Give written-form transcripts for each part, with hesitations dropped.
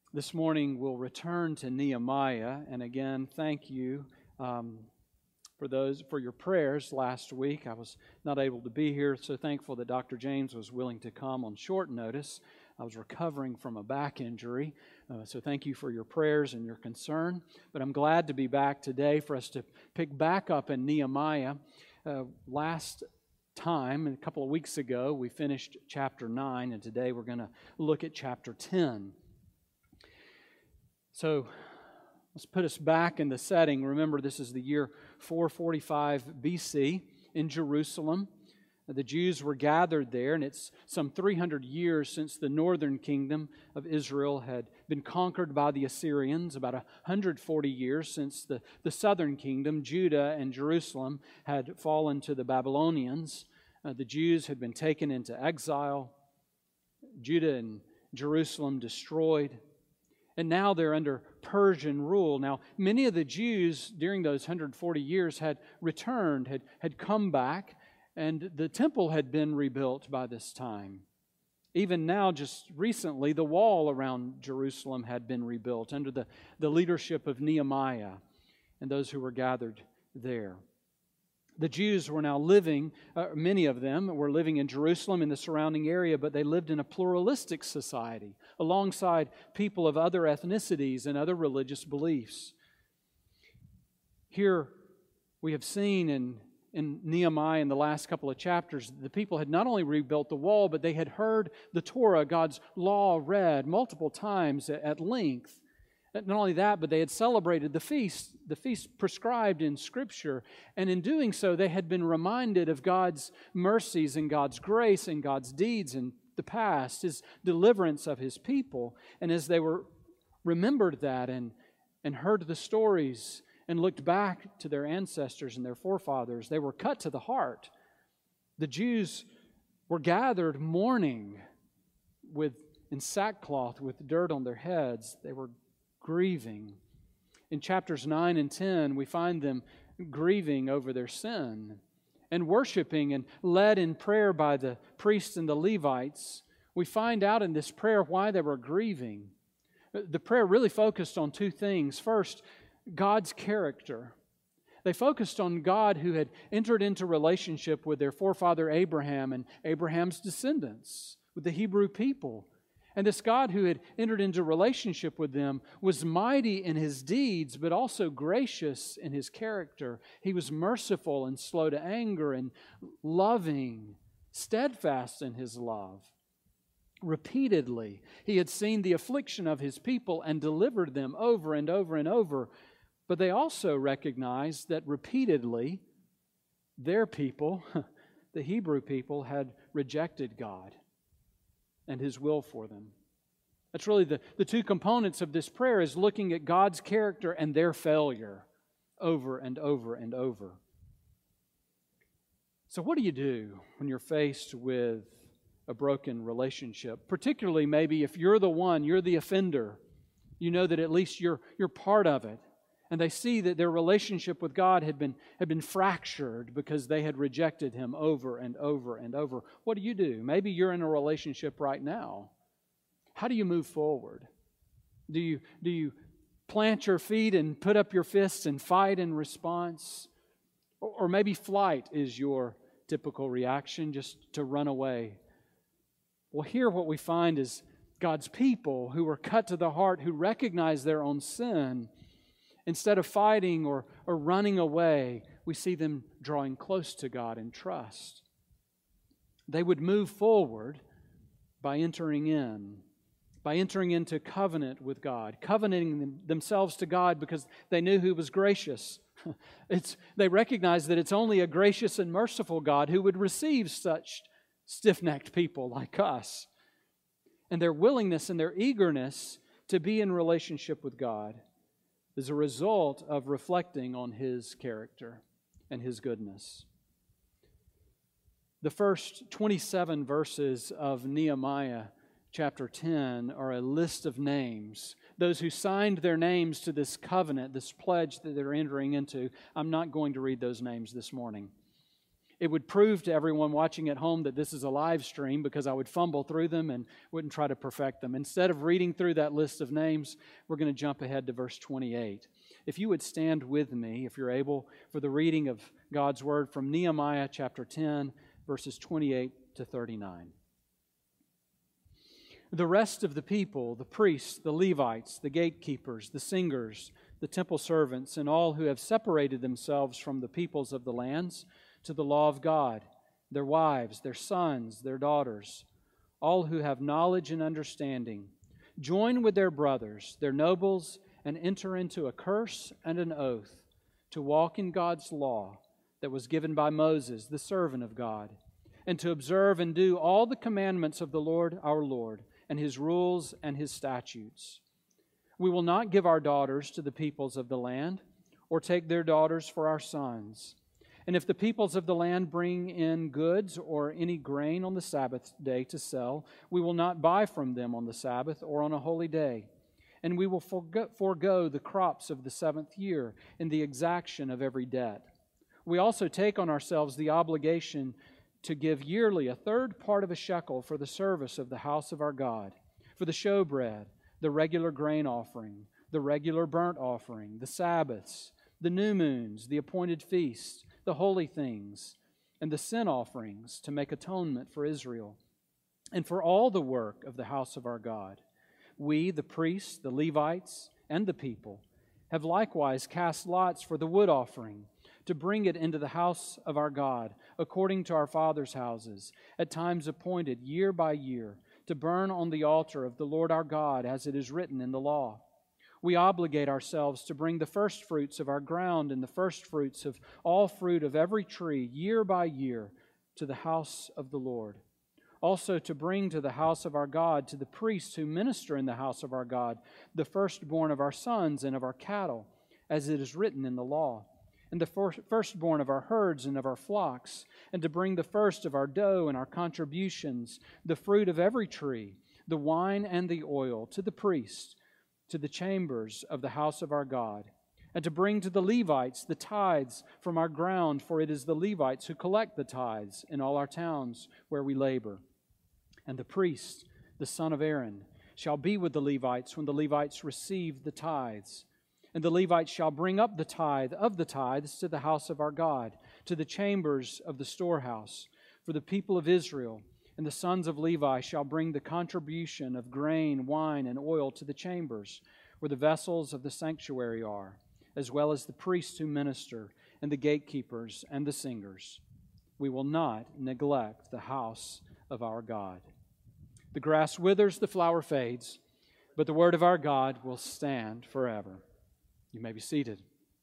This morning we'll return to Nehemiah, and again, thank you for your prayers last week. I was not able to be here, so thankful that Dr. James was willing to come on short notice. I was recovering from a back injury, so thank you for your prayers and your concern. But I'm glad to be back today for us to pick back up in Nehemiah. Last time, a couple of weeks ago, we finished chapter 9, and today we're going to look at chapter 10. So let's put us back in the setting. Remember, this is the year 445 BC in Jerusalem. The Jews were gathered there, and it's some 300 years since the northern kingdom of Israel had been conquered by the Assyrians, about 140 years since the southern kingdom, Judah and Jerusalem, had fallen to the Babylonians. The Jews had been taken into exile, Judah and Jerusalem destroyed. And now they're under Persian rule. Now, many of the Jews during those 140 years had returned, had come back, and the temple had been rebuilt by this time. Even now, just recently, the wall around Jerusalem had been rebuilt under the leadership of Nehemiah and those who were gathered there. The Jews were now living, many of them were living in Jerusalem and the surrounding area, but they lived in a pluralistic society alongside people of other ethnicities and other religious beliefs. Here we have seen in Nehemiah in the last couple of chapters, the people had not only rebuilt the wall, but they had heard the Torah, God's law, read multiple times at length. Not only that, but they had celebrated the feast prescribed in Scripture. And in doing so, they had been reminded of God's mercies and God's grace and God's deeds in the past, His deliverance of His people. And as they were remembered that and heard the stories and looked back to their ancestors and their forefathers, they were cut to the heart. The Jews were gathered mourning in sackcloth with dirt on their heads. They were grieving. In chapters 9 and 10, we find them grieving over their sin and worshiping and led in prayer by the priests and the Levites. We find out in this prayer why they were grieving. The prayer really focused on two things. First, God's character. They focused on God who had entered into relationship with their forefather Abraham and Abraham's descendants, with the Hebrew people. And this God who had entered into relationship with them was mighty in His deeds, but also gracious in His character. He was merciful and slow to anger and loving, steadfast in His love. Repeatedly, He had seen the affliction of His people and delivered them over and over and over. But they also recognized that repeatedly, their people, the Hebrew people, had rejected God and His will for them. That's really the two components of this prayer, is looking at God's character and their failure over and over and over. So what do you do when you're faced with a broken relationship? Particularly maybe if you're the offender. You know that at least you're part of it. And they see that their relationship with God had been fractured because they had rejected Him over and over and over. What do you do? Maybe you're in a relationship right now. How do you move forward? Do you plant your feet and put up your fists and fight in response? Or maybe flight is your typical reaction, just to run away. Well, here what we find is God's people who were cut to the heart, who recognize their own sin. Instead of fighting or running away, we see them drawing close to God in trust. They would move forward by entering into covenant with God, covenanting themselves to God because they knew He was gracious. They recognized that it's only a gracious and merciful God who would receive such stiff-necked people like us. And their willingness and their eagerness to be in relationship with God is a result of reflecting on His character and His goodness. The first 27 verses of Nehemiah chapter 10 are a list of names. Those who signed their names to this covenant, this pledge that they're entering into. I'm not going to read those names this morning. It would prove to everyone watching at home that this is a live stream because I would fumble through them and wouldn't try to perfect them. Instead of reading through that list of names, we're going to jump ahead to verse 28. If you would stand with me, if you're able, for the reading of God's Word from Nehemiah chapter 10, verses 28 to 39. The rest of the people, the priests, the Levites, the gatekeepers, the singers, the temple servants, and all who have separated themselves from the peoples of the lands to the law of God, their wives, their sons, their daughters, all who have knowledge and understanding, join with their brothers, their nobles, and enter into a curse and an oath to walk in God's law that was given by Moses, the servant of God, and to observe and do all the commandments of the Lord our Lord, and His rules and His statutes. We will not give our daughters to the peoples of the land, or take their daughters for our sons. And if the peoples of the land bring in goods or any grain on the Sabbath day to sell, we will not buy from them on the Sabbath or on a holy day. And we will forego the crops of the 7th year in the exaction of every debt. We also take on ourselves the obligation to give yearly a third part of a shekel for the service of the house of our God, for the showbread, the regular grain offering, the regular burnt offering, the Sabbaths, the new moons, the appointed feasts, the holy things, and the sin offerings to make atonement for Israel, and for all the work of the house of our God. We, the priests, the Levites, and the people, have likewise cast lots for the wood offering, to bring it into the house of our God, according to our fathers' houses, at times appointed year by year, to burn on the altar of the Lord our God, as it is written in the law. We obligate ourselves to bring the firstfruits of our ground and the firstfruits of all fruit of every tree, year by year, to the house of the Lord. Also to bring to the house of our God, to the priests who minister in the house of our God, the firstborn of our sons and of our cattle, as it is written in the law, and the firstborn of our herds and of our flocks, and to bring the first of our dough and our contributions, the fruit of every tree, the wine and the oil, to the priest, to the chambers of the house of our God, and to bring to the Levites the tithes from our ground, for it is the Levites who collect the tithes in all our towns where we labor. And the priest, the son of Aaron, shall be with the Levites when the Levites receive the tithes. And the Levites shall bring up the tithe of the tithes to the house of our God, to the chambers of the storehouse. For the people of Israel and the sons of Levi shall bring the contribution of grain, wine, and oil to the chambers, where the vessels of the sanctuary are, as well as the priests who minister, and the gatekeepers and the singers. We will not neglect the house of our God. The grass withers, the flower fades, but the word of our God will stand forever. You may be seated.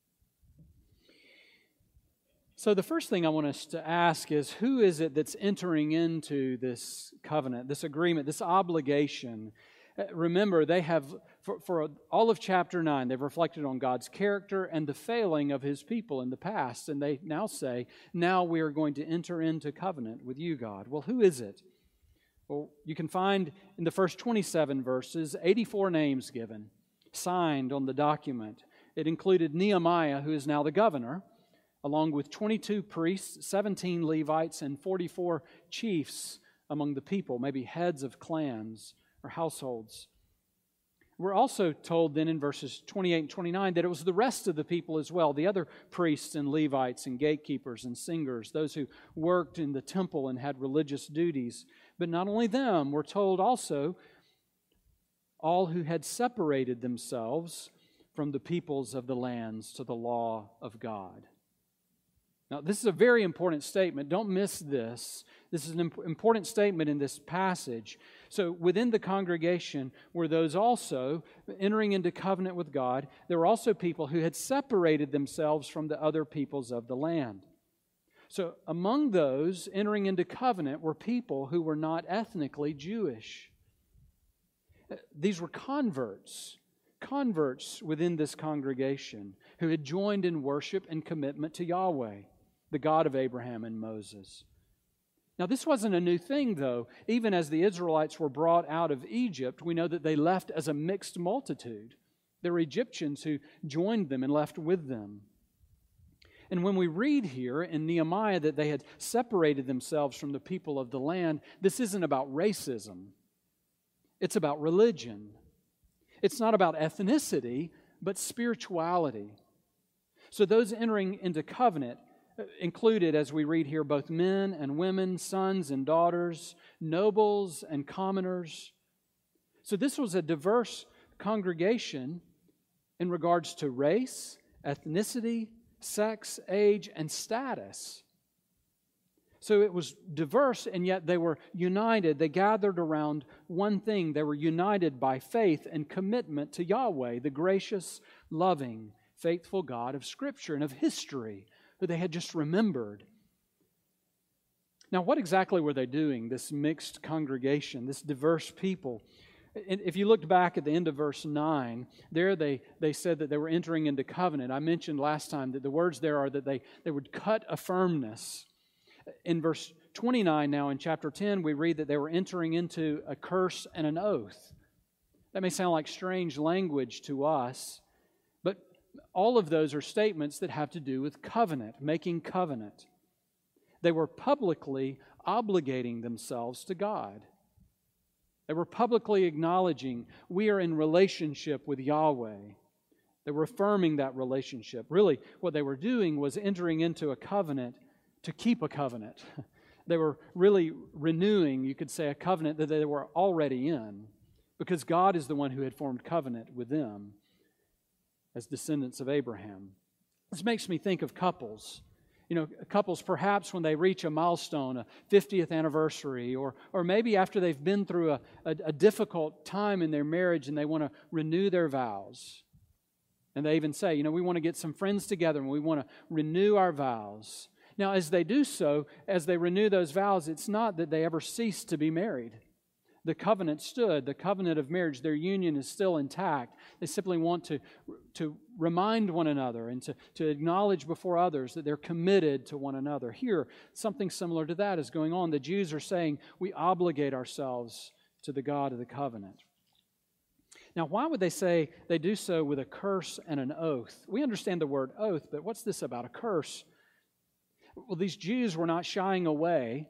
So the first thing I want us to ask is, who is it that's entering into this covenant, this agreement, this obligation? Remember, they have, for all of chapter 9, they've reflected on God's character and the failing of His people in the past. And they now say, now we are going to enter into covenant with you, God. Well, who is it? Well, you can find in the first 27 verses, 84 names given, signed on the document. It included Nehemiah, who is now the governor, along with 22 priests, 17 Levites, and 44 chiefs among the people, maybe heads of clans or households. We're also told then in verses 28 and 29 that it was the rest of the people as well, the other priests and Levites and gatekeepers and singers, those who worked in the temple and had religious duties. But not only them, we're told also all who had separated themselves from the peoples of the lands to the law of God. Now, this is a very important statement. Don't miss this. This is an important statement in this passage. So within the congregation were those also entering into covenant with God. There were also people who had separated themselves from the other peoples of the land. So among those entering into covenant were people who were not ethnically Jewish. These were converts within this congregation who had joined in worship and commitment to Yahweh, the God of Abraham and Moses. Now, this wasn't a new thing, though. Even as the Israelites were brought out of Egypt, we know that they left as a mixed multitude. There were Egyptians who joined them and left with them. And when we read here in Nehemiah that they had separated themselves from the people of the land, this isn't about racism. It's about religion. It's not about ethnicity, but spirituality. So those entering into covenant included, as we read here, both men and women, sons and daughters, nobles and commoners. So this was a diverse congregation in regards to race, ethnicity, sex, age, and status. So it was diverse, and yet they were united. They gathered around one thing. They were united by faith and commitment to Yahweh, the gracious, loving, faithful God of Scripture and of history, who they had just remembered. Now, what exactly were they doing, this mixed congregation, this diverse people? If you looked back at the end of verse 9, there they said that they were entering into covenant. I mentioned last time that the words there are that they would cut a firmness. In verse 29 now in chapter 10, we read that they were entering into a curse and an oath. That may sound like strange language to us, but all of those are statements that have to do with covenant, making covenant. They were publicly obligating themselves to God. They were publicly acknowledging we are in relationship with Yahweh. They were affirming that relationship. Really, what they were doing was entering into a covenant to keep a covenant. They were really renewing, you could say, a covenant that they were already in, because God is the one who had formed covenant with them as descendants of Abraham. This makes me think of couples. You know, couples perhaps when they reach a milestone, a 50th anniversary, or maybe after they've been through a difficult time in their marriage and they want to renew their vows. And they even say, we want to get some friends together and we want to renew our vows. Now, as they do so, as they renew those vows, it's not that they ever cease to be married. The covenant stood, the covenant of marriage, their union is still intact. They simply want to remind one another and to acknowledge before others that they're committed to one another. Here, something similar to that is going on. The Jews are saying we obligate ourselves to the God of the covenant. Now, why would they say they do so with a curse and an oath? We understand the word oath, but what's this about a curse? Well, these Jews were not shying away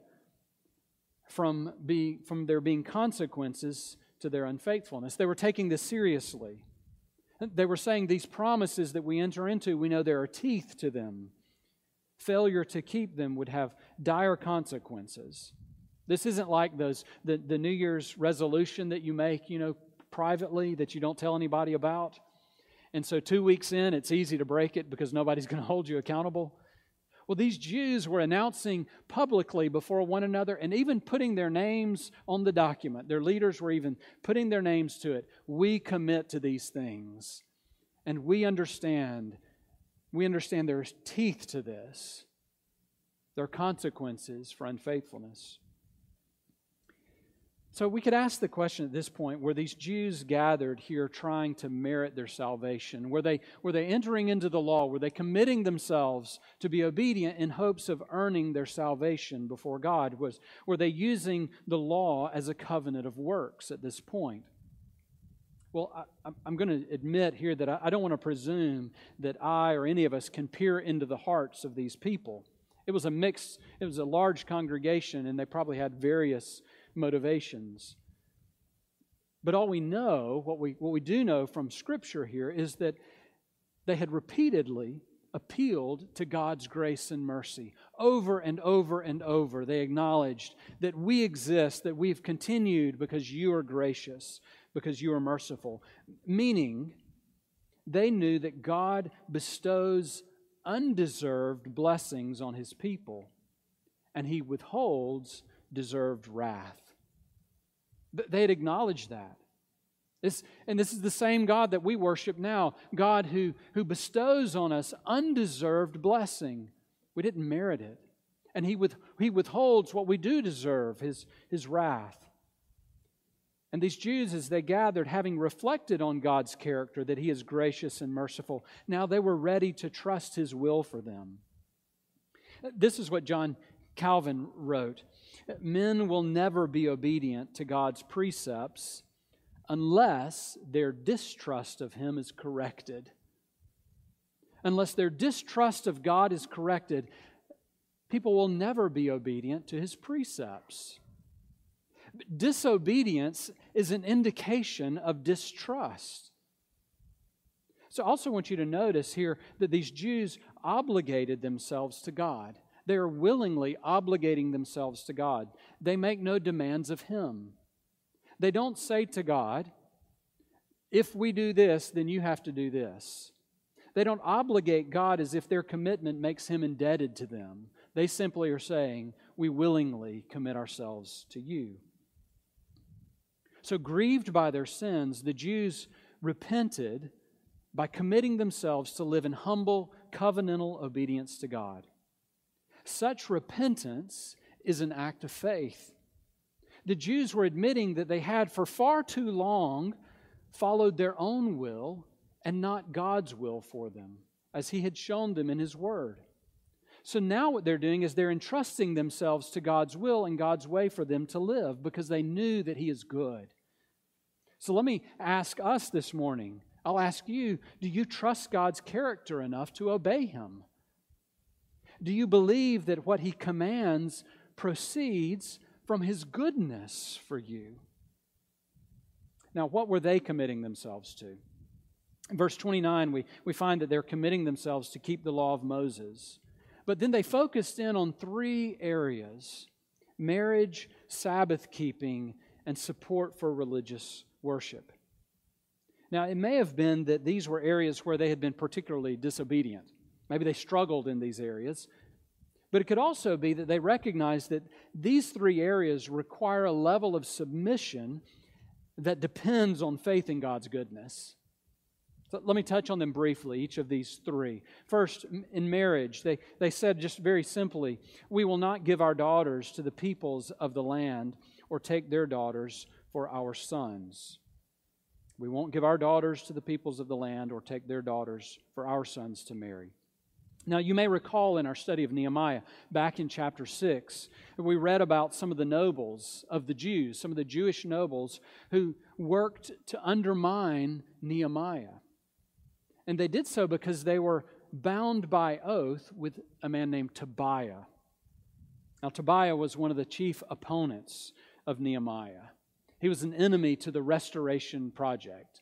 from there being consequences to their unfaithfulness. They were taking this seriously. They were saying these promises that we enter into, we know there are teeth to them. Failure to keep them would have dire consequences. This isn't like the New Year's resolution that you make, privately, that you don't tell anybody about. And so 2 weeks in, it's easy to break it because nobody's going to hold you accountable. Well, these Jews were announcing publicly before one another and even putting their names on the document. Their leaders were even putting their names to it. We commit to these things. And we understand there's teeth to this. There are consequences for unfaithfulness. So we could ask the question at this point, were these Jews gathered here trying to merit their salvation? Were they entering into the law? Were they committing themselves to be obedient in hopes of earning their salvation before God? Were they using the law as a covenant of works at this point? Well, I'm going to admit here that I don't want to presume that I or any of us can peer into the hearts of these people. It was a large congregation, and they probably had various motivations. But all we know, what we do know from Scripture here, is that they had repeatedly appealed to God's grace and mercy. Over and over and over, they acknowledged that we exist, that we've continued because you are gracious, because you are merciful. Meaning, they knew that God bestows undeserved blessings on His people, and He withholds deserved wrath. They had acknowledged that. This is the same God that we worship now, God who bestows on us undeserved blessing. We didn't merit it. And He withholds what we do deserve, His wrath. And these Jews, as they gathered, having reflected on God's character, that He is gracious and merciful, now they were ready to trust His will for them. This is what John Calvin wrote. Men will never be obedient to God's precepts unless their distrust of Him is corrected. unless their distrust of God is corrected, people will never be obedient to His precepts. Disobedience is an indication of distrust. So I also want you to notice here that these Jews obligated themselves to God. They are willingly obligating themselves to God. They make no demands of Him. They don't say to God, if we do this, then you have to do this. They don't obligate God as if their commitment makes Him indebted to them. They simply are saying, we willingly commit ourselves to you. So grieved by their sins, the Jews repented by committing themselves to live in humble, covenantal obedience to God. Such repentance is an act of faith. The Jews were admitting that they had for far too long followed their own will and not God's will for them, as He had shown them in His Word. So now what they're doing is they're entrusting themselves to God's will and God's way for them to live because they knew that He is good. So let me ask us this morning, I'll ask you, do you trust God's character enough to obey Him? Do you believe that what He commands proceeds from His goodness for you? Now, what were they committing themselves to? In verse 29, we find that they're committing themselves to keep the law of Moses. But then they focused in on three areas: marriage, Sabbath keeping, and support for religious worship. Now, it may have been that these were areas where they had been particularly disobedient. Maybe they struggled in these areas. But it could also be that they recognized that these three areas require a level of submission that depends on faith in God's goodness. So let me touch on them briefly, each of these three. First, in marriage, they said just very simply, we will not give our daughters to the peoples of the land or take their daughters for our sons. We won't give our daughters to the peoples of the land or take their daughters for our sons to marry. Now, you may recall in our study of Nehemiah, back in chapter 6, we read about some of the nobles of the Jews, some of the Jewish nobles who worked to undermine Nehemiah. And they did so because they were bound by oath with a man named Tobiah. Now, Tobiah was one of the chief opponents of Nehemiah. He was an enemy to the restoration project.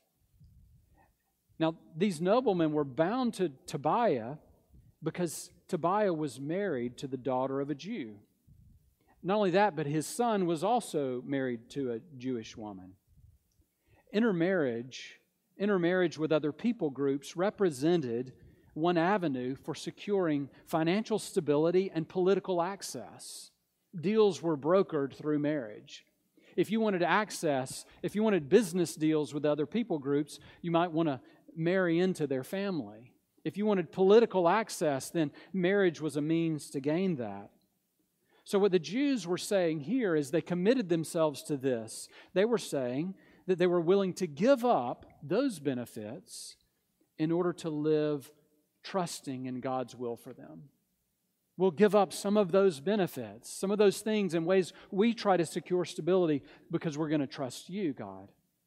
Now, these noblemen were bound to Tobiah because Tobiah was married to the daughter of a Jew. Not only that, but his son was also married to a Jewish woman. Intermarriage with other people groups represented one avenue for securing financial stability and political access. Deals were brokered through marriage. If you wanted business deals with other people groups, you might want to marry into their family. If you wanted political access, then marriage was a means to gain that. So what the Jews were saying here is they committed themselves to this. They were saying that they were willing to give up those benefits in order to live trusting in God's will for them. We'll give up some of those benefits, some of those things in ways we try to secure stability because we're going to trust you, God.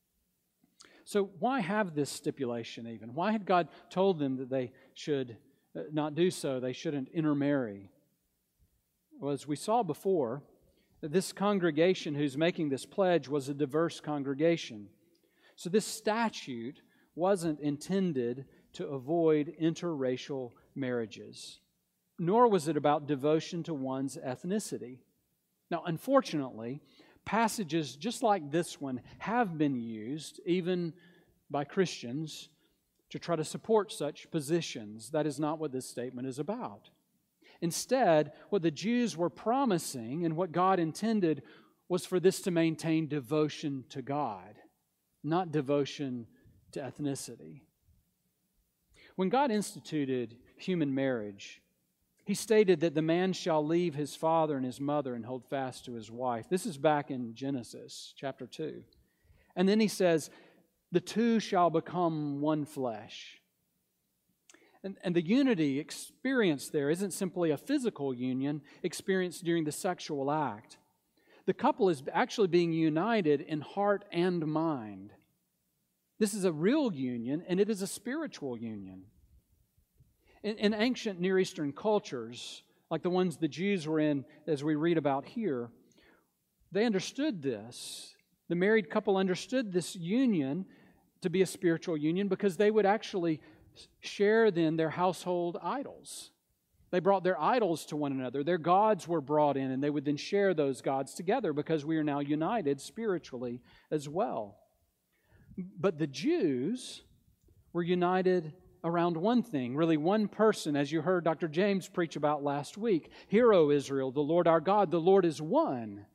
So why have this stipulation even? Why had God told them that they should not do so? They shouldn't intermarry? Well, as we saw before, this congregation who's making this pledge was a diverse congregation. So this statute wasn't intended to avoid interracial marriages, nor was it about devotion to one's ethnicity. Now, unfortunately, passages just like this one have been used, even by Christians, to try to support such positions. That is not what this statement is about. Instead, what the Jews were promising and what God intended was for this to maintain devotion to God, not devotion to ethnicity. When God instituted human marriage, He stated that the man shall leave his father and his mother and hold fast to his wife. This is back in Genesis chapter 2. And then He says, the two shall become one flesh. And the unity experienced there isn't simply a physical union experienced during the sexual act. The couple is actually being united in heart and mind. This is a real union, and it is a spiritual union. In ancient Near Eastern cultures, like the ones the Jews were in, as we read about here, they understood this. The married couple understood this union to be a spiritual union because they would actually share then their household idols. They brought their idols to one another. Their gods were brought in, and they would then share those gods together because we are now united spiritually as well. But the Jews were united around one thing, really one person, as you heard Dr. James preach about last week. Hear, O Israel, the Lord our God, the Lord is one.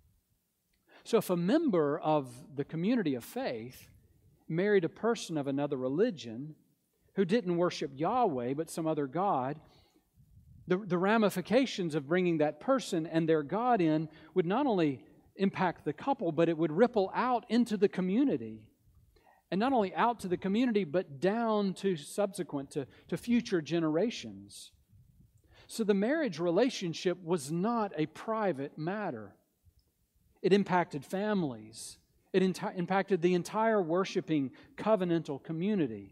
So if a member of the community of faith married a person of another religion who didn't worship Yahweh but some other god, the ramifications of bringing that person and their God in would not only impact the couple, but it would ripple out into the community. And not only out to the community, but down to subsequent, to future generations. So the marriage relationship was not a private matter. It impacted families. It impacted the entire worshiping covenantal community.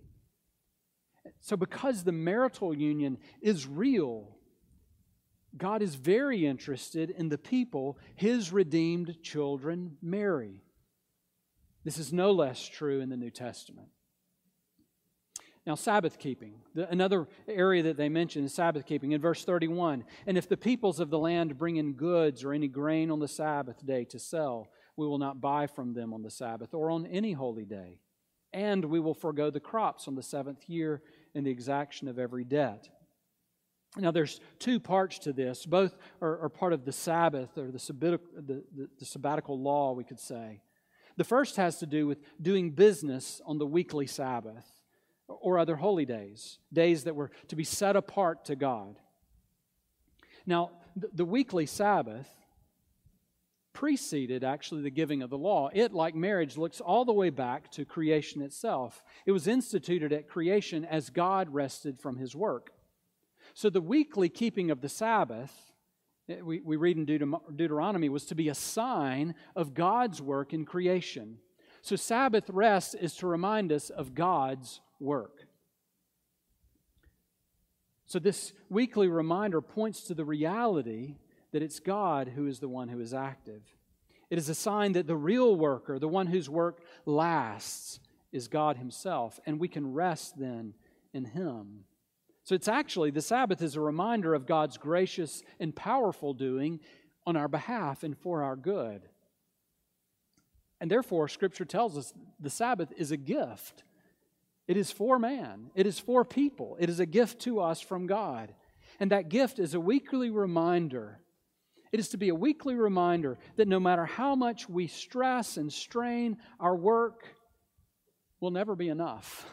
So because the marital union is real, God is very interested in the people His redeemed children marry. This is no less true in the New Testament. Now, Sabbath keeping. Another area that they mention is Sabbath keeping. In verse 31, and if the peoples of the land bring in goods or any grain on the Sabbath day to sell, we will not buy from them on the Sabbath or on any holy day. And we will forego the crops on the seventh year and the exaction of every debt. Now, there's two parts to this. Both are part of the Sabbath, or the sabbatical law, we could say. The first has to do with doing business on the weekly Sabbath or other holy days, days that were to be set apart to God. Now, the weekly Sabbath preceded actually the giving of the law. It, like marriage, looks all the way back to creation itself. It was instituted at creation as God rested from His work. So the weekly keeping of the Sabbath, we read in Deuteronomy, was to be a sign of God's work in creation. So Sabbath rest is to remind us of God's work. So this weekly reminder points to the reality that it's God who is the one who is active. It is a sign that the real worker, the one whose work lasts, is God Himself, and we can rest then in Him. So it's actually, the Sabbath is a reminder of God's gracious and powerful doing on our behalf and for our good. And therefore, Scripture tells us the Sabbath is a gift. It is for man. It is for people. It is a gift to us from God. And that gift is a weekly reminder. It is to be a weekly reminder that no matter how much we stress and strain, our work will never be enough.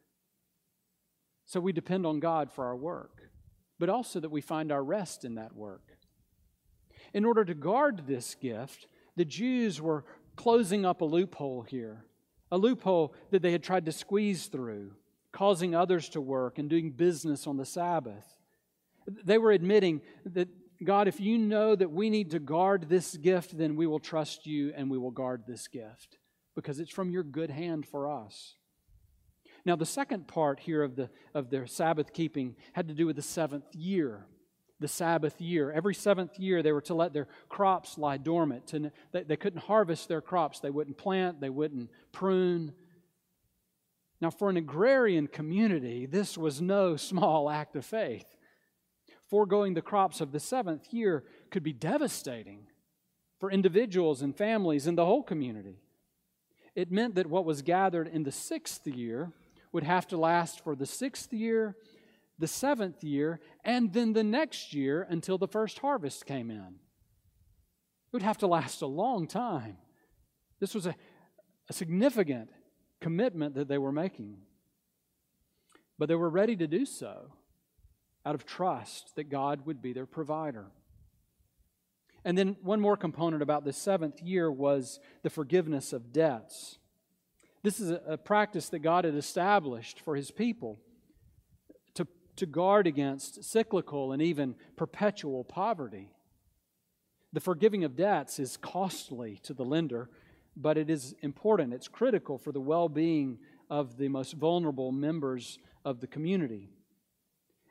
So we depend on God for our work, but also that we find our rest in that work. In order to guard this gift, the Jews were closing up a loophole here, a loophole that they had tried to squeeze through, causing others to work and doing business on the Sabbath. They were admitting that, God, if you know that we need to guard this gift, then we will trust you and we will guard this gift because it's from your good hand for us. Now, the second part here of their Sabbath keeping had to do with the seventh year, the Sabbath year. Every seventh year, they were to let their crops lie dormant. They couldn't harvest their crops. They wouldn't plant. They wouldn't prune. Now, for an agrarian community, this was no small act of faith. Foregoing the crops of the seventh year could be devastating for individuals and families in the whole community. It meant that what was gathered in the sixth year would have to last for the sixth year, the seventh year, and then the next year until the first harvest came in. It would have to last a long time. This was a significant commitment that they were making. But they were ready to do so out of trust that God would be their provider. And then one more component about the seventh year was the forgiveness of debts. This is a practice that God had established for His people to guard against cyclical and even perpetual poverty. The forgiving of debts is costly to the lender, but it is important. It's critical for the well-being of the most vulnerable members of the community.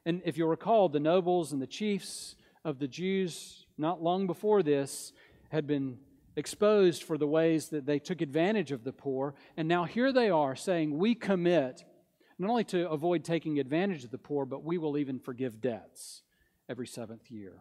And if you'll recall, the nobles and the chiefs of the Jews, not long before this, had been exposed for the ways that they took advantage of the poor. And now here they are saying, we commit not only to avoid taking advantage of the poor, but we will even forgive debts every 7th year.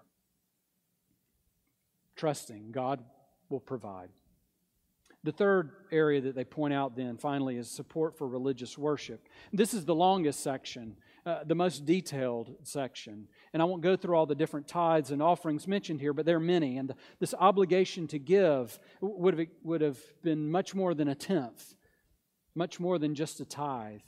Trusting God will provide. The third area that they point out then, finally, is support for religious worship. This is the longest section, the most detailed section. And I won't go through all the different tithes and offerings mentioned here, but there are many. And this obligation to give would have been much more than a tenth, much more than just a tithe.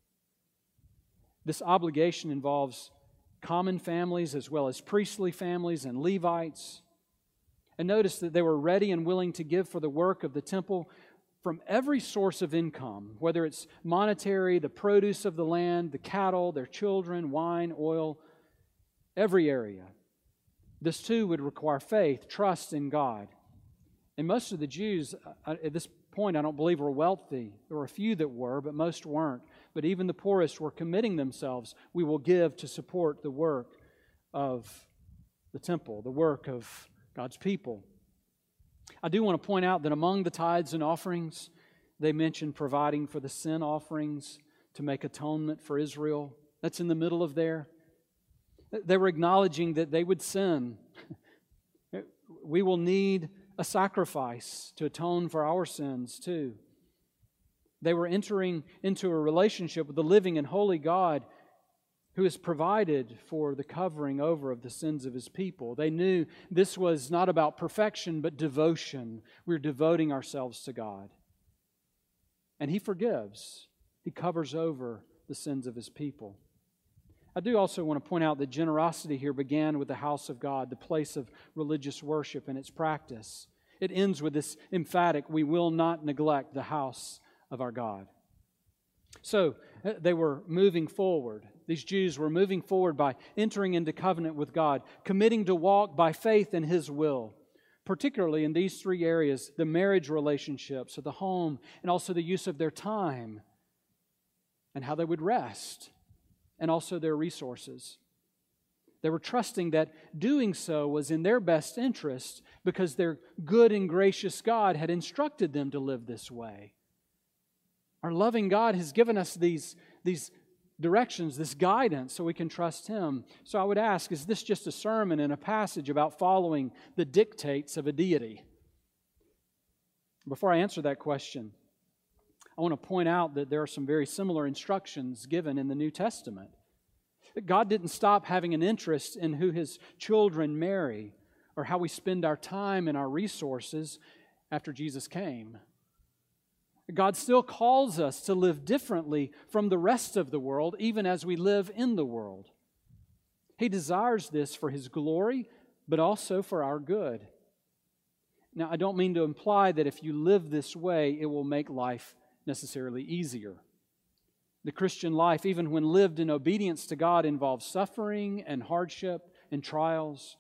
This obligation involves common families as well as priestly families and Levites. And notice that they were ready and willing to give for the work of the temple from every source of income, whether it's monetary, the produce of the land, the cattle, their children, wine, oil, every area. This too would require faith, trust in God. And most of the Jews, at this point, I don't believe were wealthy. There were a few that were, but most weren't. But even the poorest were committing themselves. We will give to support the work of the temple, the work of God's people. I do want to point out that among the tithes and offerings, they mention providing for the sin offerings to make atonement for Israel. That's in the middle of there. They were acknowledging that they would sin. We will need a sacrifice to atone for our sins too. They were entering into a relationship with the living and holy God who has provided for the covering over of the sins of His people. They knew this was not about perfection, but devotion. We're devoting ourselves to God. And He forgives. He covers over the sins of His people. I do also want to point out that generosity here began with the house of God, the place of religious worship and its practice. It ends with this emphatic, we will not neglect the house of our God. So they were moving forward. These Jews were moving forward by entering into covenant with God, committing to walk by faith in His will, particularly in these three areas, the marriage relationships, the home, and also the use of their time, and how they would rest, and also their resources. They were trusting that doing so was in their best interest because their good and gracious God had instructed them to live this way. Our loving God has given us these directions, this guidance, so we can trust Him. So I would ask, is this just a sermon and a passage about following the dictates of a deity? Before I answer that question, I want to point out that there are some very similar instructions given in the New Testament. God didn't stop having an interest in who His children marry or how we spend our time and our resources after Jesus came. God still calls us to live differently from the rest of the world, even as we live in the world. He desires this for His glory, but also for our good. Now, I don't mean to imply that if you live this way, it will make life necessarily easier. The Christian life, even when lived in obedience to God, involves suffering and hardship and trials.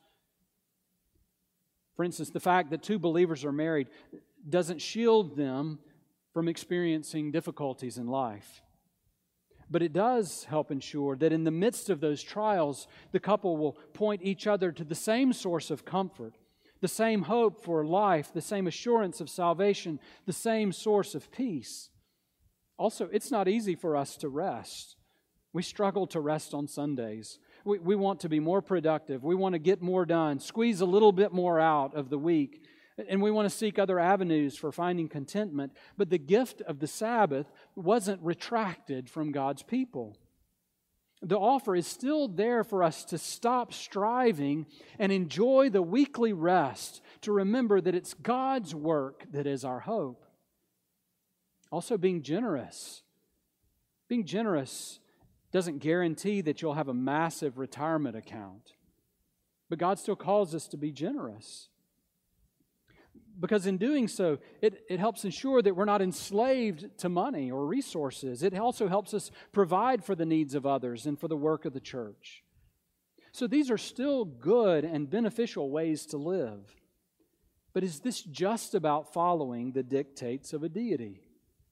For instance, the fact that two believers are married doesn't shield them from experiencing difficulties in life. But it does help ensure that in the midst of those trials, the couple will point each other to the same source of comfort, the same hope for life, the same assurance of salvation, the same source of peace. Also, it's not easy for us to rest. We struggle to rest on Sundays. We want to be more productive. We want to get more done, squeeze a little bit more out of the week. And we want to seek other avenues for finding contentment. But the gift of the Sabbath wasn't retracted from God's people. The offer is still there for us to stop striving and enjoy the weekly rest, to remember that it's God's work that is our hope. Also, being generous. Being generous doesn't guarantee that you'll have a massive retirement account. But God still calls us to be generous. Because in doing so, it helps ensure that we're not enslaved to money or resources. It also helps us provide for the needs of others and for the work of the church. So these are still good and beneficial ways to live. But is this just about following the dictates of a deity?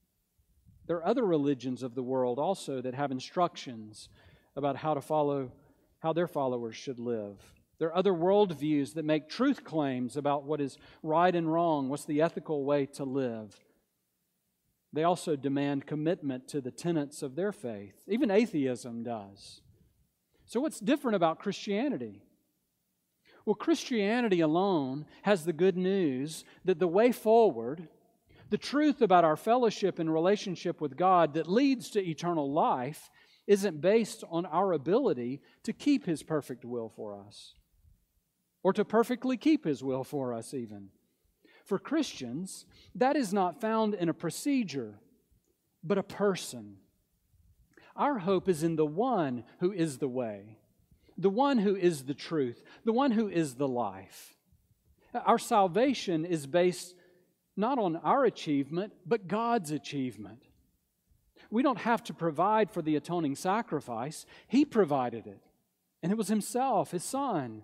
There are other religions of the world also that have instructions about how to follow how their followers should live. There are other worldviews that make truth claims about what is right and wrong, what's the ethical way to live. They also demand commitment to the tenets of their faith. Even atheism does. So what's different about Christianity? Well, Christianity alone has the good news that the way forward, the truth about our fellowship and relationship with God that leads to eternal life, isn't based on our ability to keep His perfect will for us, or to perfectly keep His will for us even. For Christians, that is not found in a procedure, but a person. Our hope is in the one who is the way, the one who is the truth, the one who is the life. Our salvation is based not on our achievement, but God's achievement. We don't have to provide for the atoning sacrifice. He provided it, and it was Himself, His Son.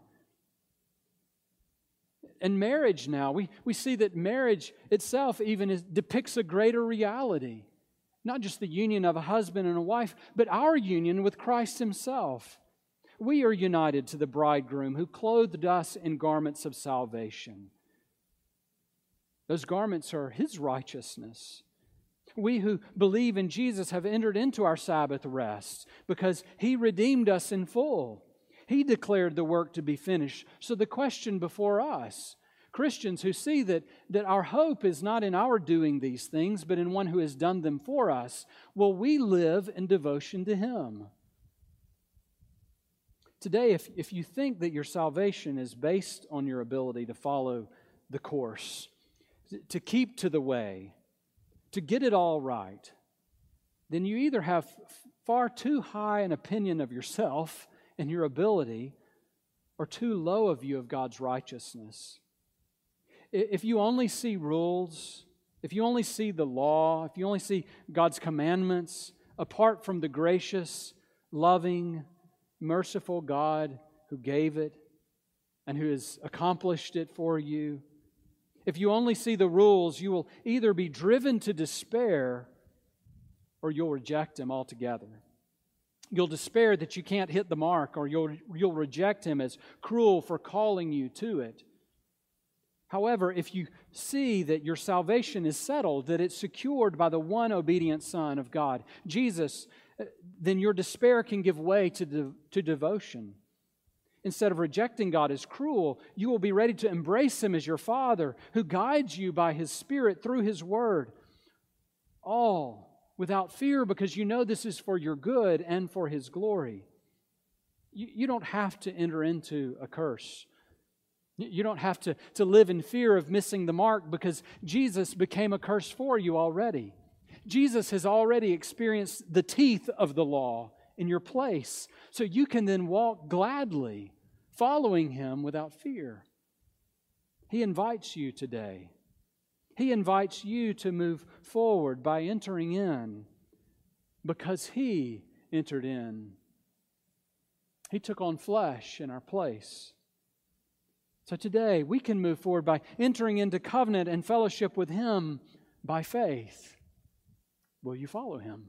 And marriage now, we see that marriage itself even depicts a greater reality. Not just the union of a husband and a wife, but our union with Christ Himself. We are united to the bridegroom who clothed us in garments of salvation. Those garments are His righteousness. We who believe in Jesus have entered into our Sabbath rest because He redeemed us in full. He declared the work to be finished. So the question before us, Christians who see that our hope is not in our doing these things, but in one who has done them for us, will we live in devotion to Him? Today, if you think that your salvation is based on your ability to follow the course, to keep to the way, to get it all right, then you either have far too high an opinion of yourself and your ability, or too low a view of God's righteousness. If you only see rules, if you only see the law, if you only see God's commandments apart from the gracious, loving, merciful God who gave it and who has accomplished it for you, if you only see the rules, you will either be driven to despair or you'll reject Him altogether. You'll despair that you can't hit the mark, or you'll reject Him as cruel for calling you to it. However, if you see that your salvation is settled, that it's secured by the one obedient Son of God, Jesus, then your despair can give way to devotion. Instead of rejecting God as cruel, you will be ready to embrace Him as your Father, who guides you by His Spirit through His Word. All without fear, because you know this is for your good and for His glory. You don't have to enter into a curse. You don't have to live in fear of missing the mark, because Jesus became a curse for you already. Jesus has already experienced the teeth of the law in your place, so you can then walk gladly, following Him without fear. He invites you today. He invites you to move forward by entering in, because He entered in. He took on flesh in our place. So today we can move forward by entering into covenant and fellowship with Him by faith. Will you follow Him?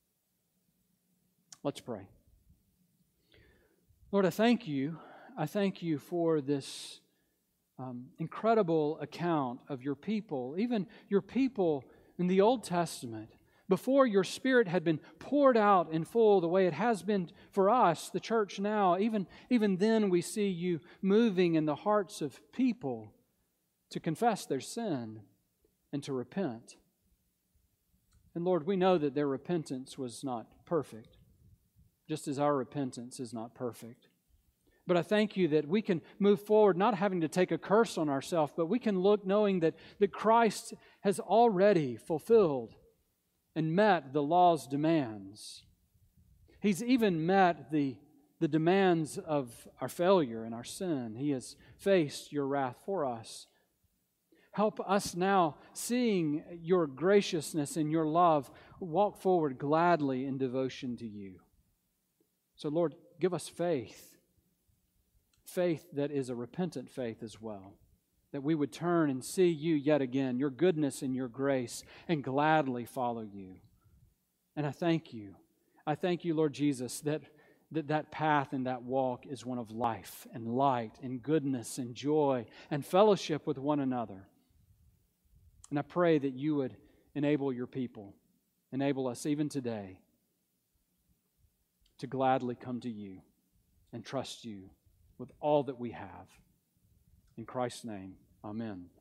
Let's pray. Lord, I thank You. I thank You for this incredible account of Your people, even Your people in the Old Testament. Before Your Spirit had been poured out in full the way it has been for us, the church now, even then we see You moving in the hearts of people to confess their sin and to repent. And Lord, we know that their repentance was not perfect, just as our repentance is not perfect. But I thank You that we can move forward not having to take a curse on ourselves, but we can look knowing that Christ has already fulfilled and met the law's demands. He's even met the demands of our failure and our sin. He has faced Your wrath for us. Help us now, seeing Your graciousness and Your love, walk forward gladly in devotion to You. So Lord, give us faith that is a repentant faith as well, that we would turn and see You yet again, Your goodness and Your grace, and gladly follow You. And I thank You. I thank You, Lord Jesus, that that path and that walk is one of life and light and goodness and joy and fellowship with one another. And I pray that you would enable your people, enable us even today, to gladly come to you and trust you with all that we have. In Christ's name, amen.